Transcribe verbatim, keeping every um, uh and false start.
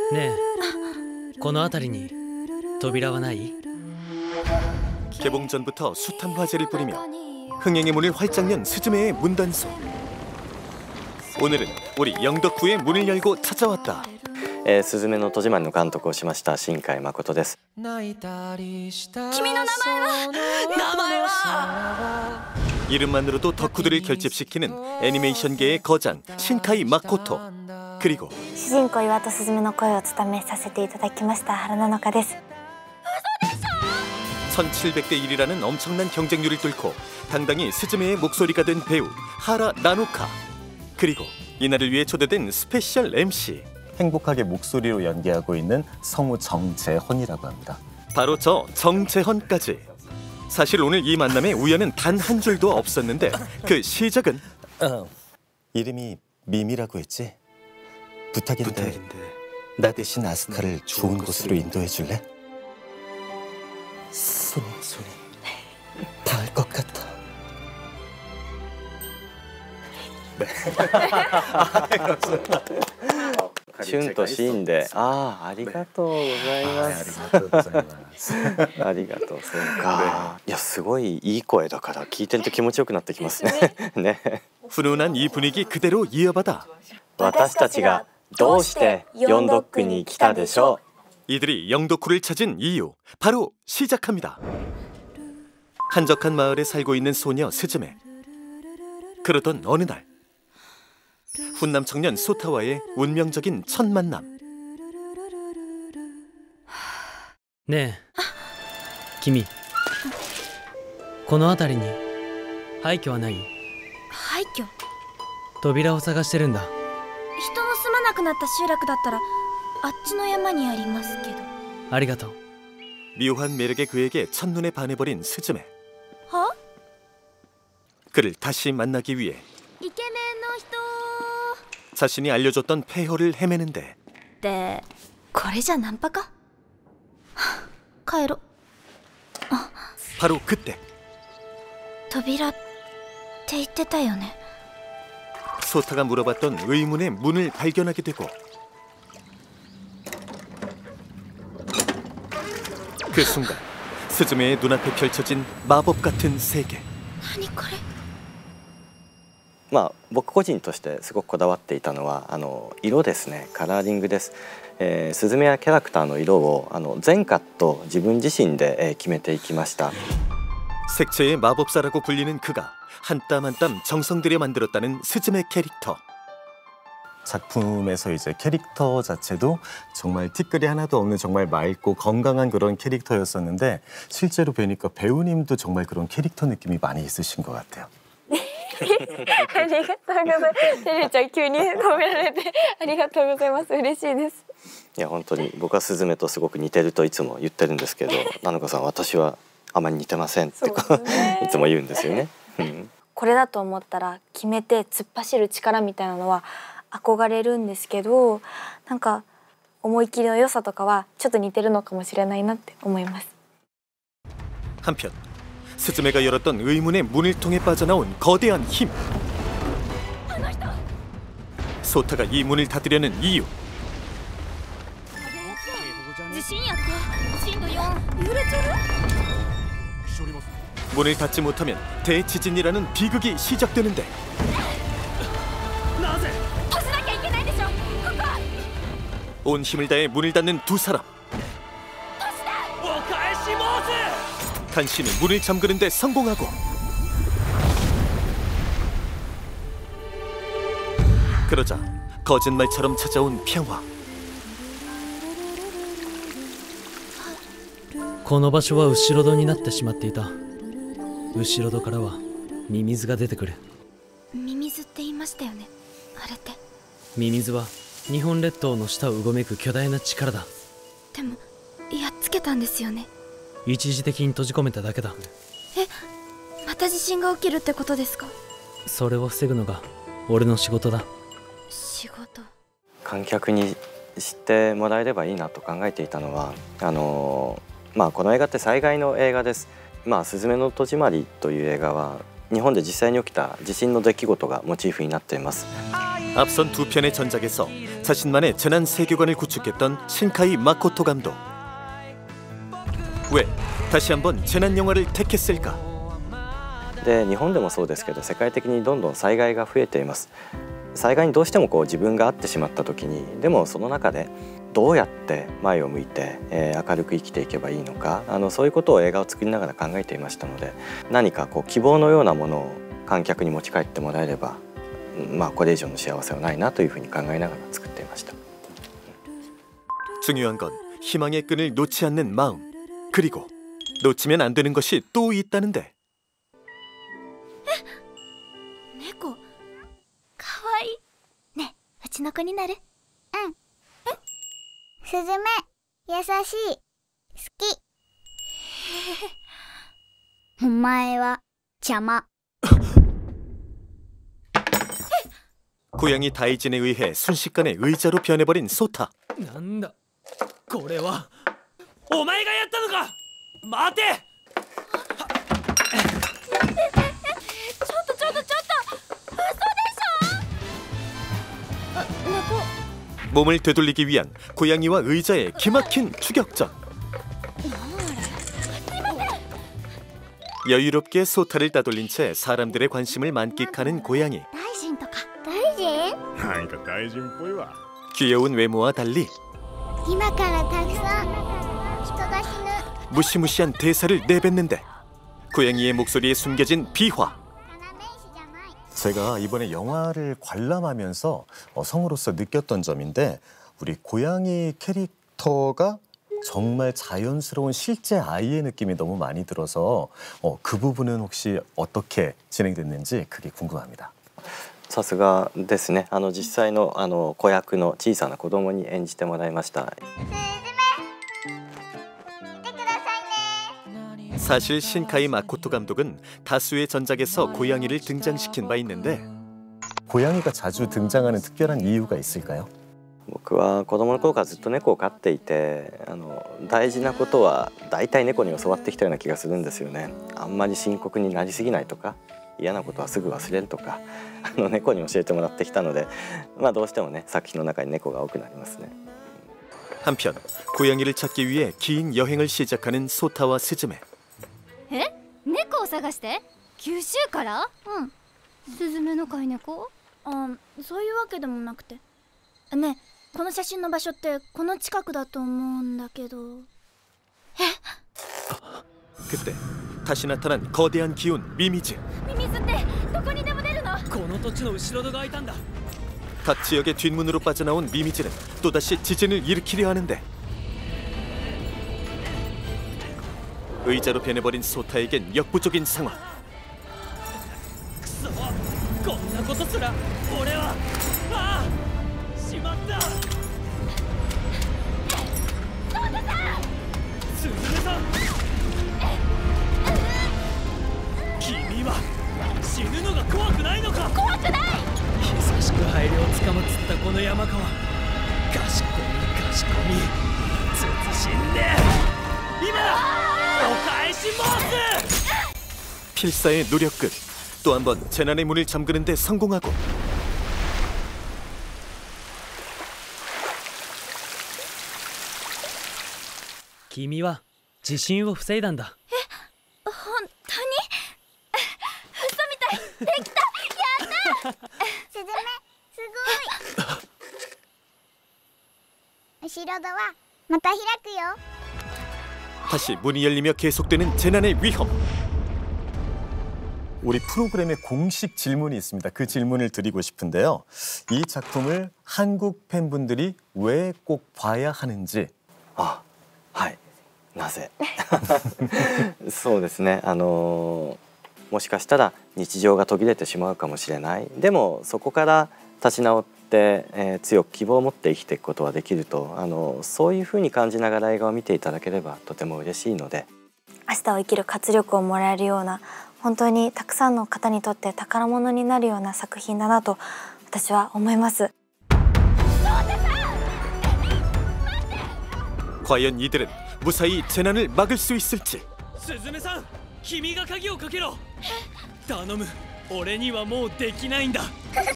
ねえ、この辺りに扉はない？ 개봉 전부터 숱한 화제를 뿌리며 흥행의 문을 활짝 연 스즈메의 문단속. 오늘은 우리 영덕구의 문을 열고 찾아왔다. えー、すずめの戸締まりの監督をしました新海誠です。 君の名前は名前は 이름만으로도 덕후들을 결집시키는 애니메이션계의 거장 신카이 마코토. 그리고 主人公岩戸すずめの声を務めさせていただきました原菜乃華です。 천칠백 대 일이라는 엄청난 경쟁률을 뚫고 당당히 스즈메의 목소리가 된 배우 하라 나노카. 그리고 이날을 위해 초대된 스페셜 엠씨. 행복하게 목소리로 연기하고 있는 성우 정재헌이라고 합니다. 바로 저 정재헌까지. 사실 오늘 이 만남에 우연은 단 한 줄도 없었는데 그 시작은 어, 이름이 미미라고 했지? 부탁인데, 부탁인데 나 대신 아스카를 좋은 곳으로 인도해 줄래? 손이 손이 닿을 것 같아. 네. シュンとシーンで、ああ、ありがとうございます。 ありがとうございます。 ありがとう、そうか。いや、すごいいい声だから聞いてると気持ちよくなってきますね。ね。 훈훈한 이 분위기 그대로 이어받아 私たちがどうしてヨンドックに来たでしょう。 이들이 영덕구를 찾은 이유 바로 시작합니다. 한적한 마을에 살고 있는 소녀 스즈메. 그러던 어느 날 훈남 청년 소타와의 운명적인 첫 만남. ねえ、君、この辺りに廃墟はない？ 廃墟？ 扉を探してるんだ。 人の住まなくなった集落だったらあっちの山にありますけど。 ありがとう。 묘한 매력의 그에게 첫눈에 반해버린 스즈메. 어? 그를 다시 만나기 위해 イケメンの人 자신이 알려줬던 폐허를 헤매는데 ってこれじゃナンパか？帰ろ。 바로 그때 扉って言ってたよね。 소타가 물어봤던 의문의 문을 발견하게 되고 그 순간 스즈메의 눈앞에 펼쳐진 마법 같은 세계. 何これ？ まあ僕個人としてすごくこだわっていたのはあの色ですね、カラーリングです。えー、スズメやキャラクターの色をあの全カット自分自身で、えー、決めていきました。 색채의 마법사라고 불리는 그가 한 땀 한 땀 정성 들여 만들었다는 스즈메 캐릭터. 작품에서 이제 캐릭터 자체도 정말 티끌이 하나도 없는 정말 맑고 건강한 그런 캐릭터였었는데 실제로 뵈니까 배우님도 정말 그런 캐릭터 느낌이 많이 있으신 것 같아요. ありがとうございます。てるちゃん急に褒められてありがとうございます。嬉しいです。 いや本当に僕はスズメとすごく似てるといつも言ってるんですけど、なのかさん私はあまり似てませんっていつも言うんですよね。うん、 これだと思ったら決めて突っ走る力みたいなのは憧れるんですけど、なんか思い切りの良さとかはちょっと似てるのかもしれないなって思います。 한편 스즈메가 열었던 의문의 문을 통해 빠져나온 거대한 힘. 소타가 이 문을 닫으려는 이유. 문을 닫지 못하면 대지진이라는 비극이 시작되는데 온 힘을 다해 문을 닫는 두 사람. 간신히 문을 잠그는 데 성공하고 그러자 거짓말처럼 찾아온 평화. この場所は後ろ戸になってしまっていた。後ろ戸からはミミズが出てくる。 ミミズって言いましたよね、あれって。 ミミズは日本列島の下をうごめく巨大な力だ。 でもやっつけたんですよね。 一時的に閉じ込めただけだ。 え、また地震が起きるってことですか？ それを防ぐのが俺の仕事だ。 仕事。 観客に知ってもらえればいいなと考えていたのは、あのまあこの映画って災害の映画です。まあすずめの戸締まりという映画は日本で実際に起きた地震の出来事がモチーフになっています。 앞선 두 편의 전작에서 자신만의 재난 세계관을 구축했던 신카이 마코토 감독. 왜 다시 한번 재난 영화를 택했을까? で日本でもそうですけど、世界的にどんどん災害が増えています。災害にどうしてもこう自分が遭ってしまった時に、でもその中でどうやって前を向いて、えー、明るく生きていけばいいのか、あのそういうことを映画を作りながら考えていましたので、何かこう希望のようなものを観客に持ち帰ってもらえれば、まあこれ以上の幸せはないなというふうに考えながら作っていました。 중요한 건 희망의 끈을 놓지 않는 마음. 그리고 놓치면 안 되는 것이 또 있다는데. 猫かわいいね。うちの子になる？うん。え？スズメ優しい、好き。お前は邪魔。 고양이 다이진에 의해 순식간에 의자로 변해버린 소타. なんだこれは。お前がやったのか。待て。 ちょっとちょっとちょっと嘘でしょ。猫 몸을 되돌리기 위한 고양이와 의자의 기막힌 추격전. 여유롭게 소타를 따돌린 채 사람들의 관심을 만끽하는 고양이. 大臣とか大臣？ なんか大臣っぽいわ。 귀여운 외모와 달리 今からたくさん人が死ぬ。 무시무시한 대사를 내뱉는데 고양이의 목소리에 숨겨진 비화. 제가 이번에 영화를 관람하면서 어, 성우로서 느꼈던 점인데, 우리 고양이 캐릭터가 정말 자연스러운 실제 아이의 느낌이 너무 많이 들어서 어, 그 부분은 혹시 어떻게 진행됐는지 그게 궁금합니다. さすがですね。あの実際のあの子役の小さな子供に演じてもらいました。 사실 신카이 마코토 감독은 다수의 전작에서 고양이를 등장시킨 바 있는데 고양이가 자주 등장하는 특별한 이유가 있을까요? 僕は子供の頃からずっと猫を飼っていて、あの大事なことは大体猫に教わってきたような気がするんですよね。あんまり深刻になりすぎないとか、嫌なことはすぐ忘れるとか、あの猫に教えてもらってきたので、まあどうしてもね作品の中に猫が多くなりますね。 한편 고양이를 찾기 위해 긴 여행을 시작하는 소타와 스즈메. え？猫を探して？九州から？うん。スズメの飼い猫？あ、そういうわけでもなくて。ね、この写真の場所ってこの近くだと思うんだけど。え？ 그때 다시 나타난 거대한 기운 미미즈. ミミズってどこにでも出るの？ この土地の後ろ戸が開いたんだ。 각 지역의 뒷문으로 빠져나온 미미즈는 또다시 지진을 일으키려 하는데 의자로 변해버린 소타에겐 역부족인 상황. くそ、こんなことすら俺は。ああ、しまった。ソタさん、スズメさん、君は死ぬのが怖くないのか？ 怖くない。 久しく廃寮をつかむっつったこの山川。かしこみかしこみ慎んで今だ。 필사의 노력 끝. 또 한 번 재난의 문을 잠그는 데 성공하고 君は地震を防いだんだ。 え、本当に？嘘みたい。できた。やった。スズメ、すごい。後ろ戸はまた開くよ。 다시 문이 열리며 계속되는 재난의 위험. 우리 프로그램에 공식 질문이 있습니다. 그 질문을 드리고 싶은데요. 이 작품을 한국 팬분들이 왜 꼭 봐야 하는지. 아, はい。なぜ？そうですね。あのもしかしたら日常が途切れてしまうかもしれない。でもそこから立ち直って、えー、強く希望を持って生きていくことはできると、あのそういうふうに感じながら映画を見ていただければとても嬉しいので。 明日を生きる活力をもらえるような、本当にたくさんの方にとって宝物になるような作品だなと私は思います。 과연 이들은 무사히 재난을 막을 수 있을지. スズメさん、君が鍵をかけろ。頼む、俺にはもうできないんだ。